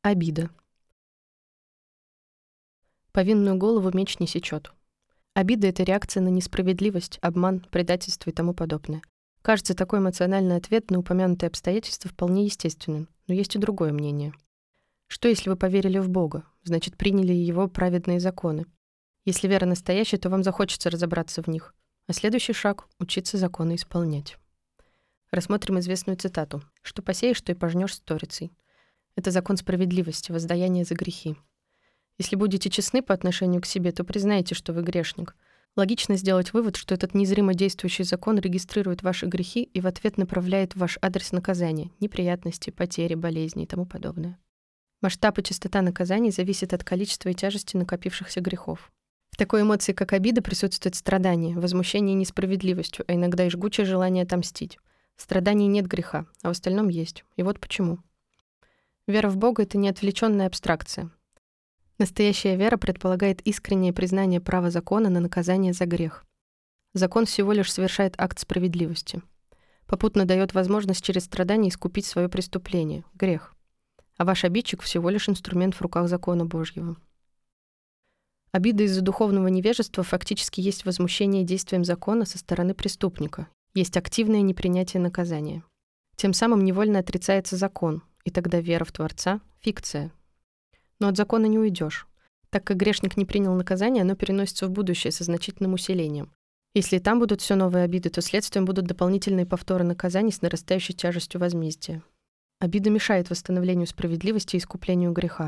Обида. Повинную голову меч не сечет. Обида — это реакция на несправедливость, обман, предательство и тому подобное. Кажется, такой эмоциональный ответ на упомянутые обстоятельства вполне естественным, но есть и другое мнение. Что, если вы поверили в Бога, значит, приняли Его праведные законы? Если вера настоящая, то вам захочется разобраться в них, а следующий шаг — учиться законы исполнять. Рассмотрим известную цитату: «Что посеешь, то и пожнешь сторицей». Это закон справедливости, воздаяние за грехи. Если будете честны по отношению к себе, то признаете, что вы грешник. Логично сделать вывод, что этот незримо действующий закон регистрирует ваши грехи и в ответ направляет в ваш адрес наказания, неприятности, потери, болезни и тому подобное. Масштаб и частота наказаний зависит от количества и тяжести накопившихся грехов. В такой эмоции, как обида, присутствует страдание, возмущение несправедливостью, а иногда и жгучее желание отомстить. В страдании нет греха, а в остальном есть. И вот почему. Вера в Бога — это не отвлечённая абстракция. Настоящая вера предполагает искреннее признание права закона на наказание за грех. Закон всего лишь совершает акт справедливости. Попутно дает возможность через страдания искупить свое преступление — грех. А ваш обидчик всего лишь инструмент в руках закона Божьего. Обида из-за духовного невежества фактически есть возмущение действием закона со стороны преступника, есть активное непринятие наказания. Тем самым невольно отрицается закон, и тогда вера в Творца — фикция. Но от закона не уйдешь. Так как грешник не принял наказание, оно переносится в будущее со значительным усилением. Если и там будут все новые обиды, то следствием будут дополнительные повторы наказаний с нарастающей тяжестью возмездия. Обида мешает восстановлению справедливости и искуплению греха.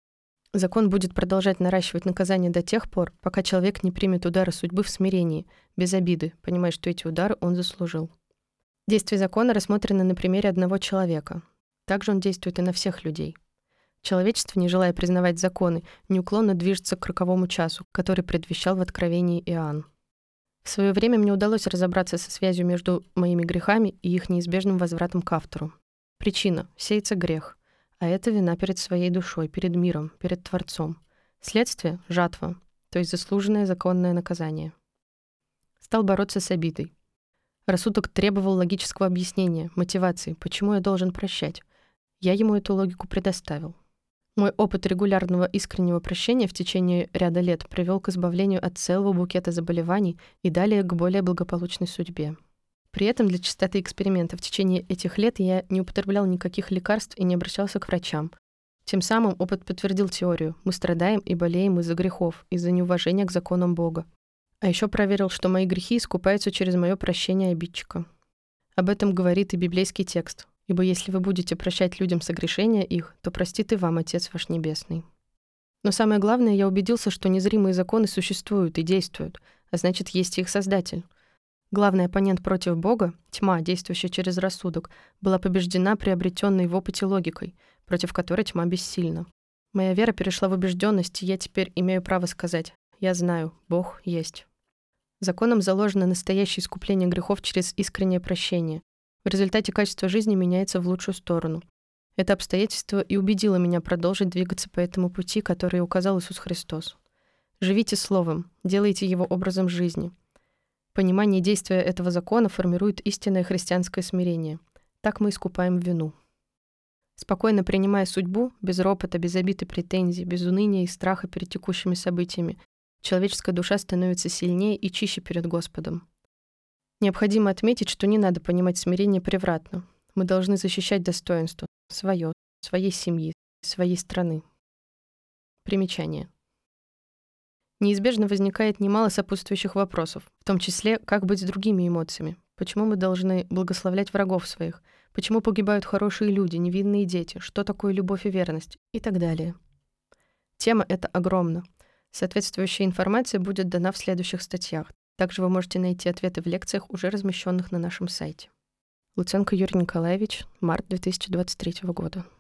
Закон будет продолжать наращивать наказание до тех пор, пока человек не примет удары судьбы в смирении, без обиды, понимая, что эти удары он заслужил. Действие закона рассмотрено на примере одного человека. Также он действует и на всех людей. Человечество, не желая признавать законы, неуклонно движется к роковому часу, который предвещал в Откровении Иоанн. В свое время мне удалось разобраться со связью между моими грехами и их неизбежным возвратом к автору. Причина — сеется грех, а это вина перед своей душой, перед миром, перед Творцом. Следствие — жатва, то есть заслуженное законное наказание. Стал бороться с обидой. Рассудок требовал логического объяснения, мотивации, почему я должен прощать. Я ему эту логику предоставил. Мой опыт регулярного искреннего прощения в течение ряда лет привел к избавлению от целого букета заболеваний и далее к более благополучной судьбе. При этом для чистоты эксперимента в течение этих лет я не употреблял никаких лекарств и не обращался к врачам. Тем самым опыт подтвердил теорию: мы страдаем и болеем из-за грехов, из-за неуважения к законам Бога. А еще проверил, что мои грехи искупаются через мое прощение обидчика. Об этом говорит и библейский текст: «Ибо если вы будете прощать людям согрешения их, то простит и вам Отец ваш Небесный». Но самое главное, я убедился, что незримые законы существуют и действуют, а значит, есть и их создатель. Главный оппонент против Бога, тьма, действующая через рассудок, была побеждена приобретенной в опыте логикой, против которой тьма бессильна. Моя вера перешла в убежденность, и я теперь имею право сказать: «Я знаю, Бог есть». Законом заложено настоящее искупление грехов через искреннее прощение. В результате качество жизни меняется в лучшую сторону. Это обстоятельство и убедило меня продолжить двигаться по этому пути, который указал Иисус Христос. Живите Словом, делайте его образом жизни. Понимание действия этого закона формирует истинное христианское смирение. Так мы искупаем вину. Спокойно принимая судьбу, без ропота, без обид и претензий, без уныния и страха перед текущими событиями, человеческая душа становится сильнее и чище перед Господом. Необходимо отметить, что не надо понимать смирение превратно. Мы должны защищать достоинство свое, своей семьи, своей страны. Примечание. Неизбежно возникает немало сопутствующих вопросов, в том числе, как быть с другими эмоциями. Почему мы должны благословлять врагов своих? Почему погибают хорошие люди, невинные дети? Что такое любовь и верность? И так далее. Тема эта огромна. Соответствующая информация будет дана в следующих статьях. Также вы можете найти ответы в лекциях, уже размещенных на нашем сайте. Луценко Юрий Николаевич, март 2023 года.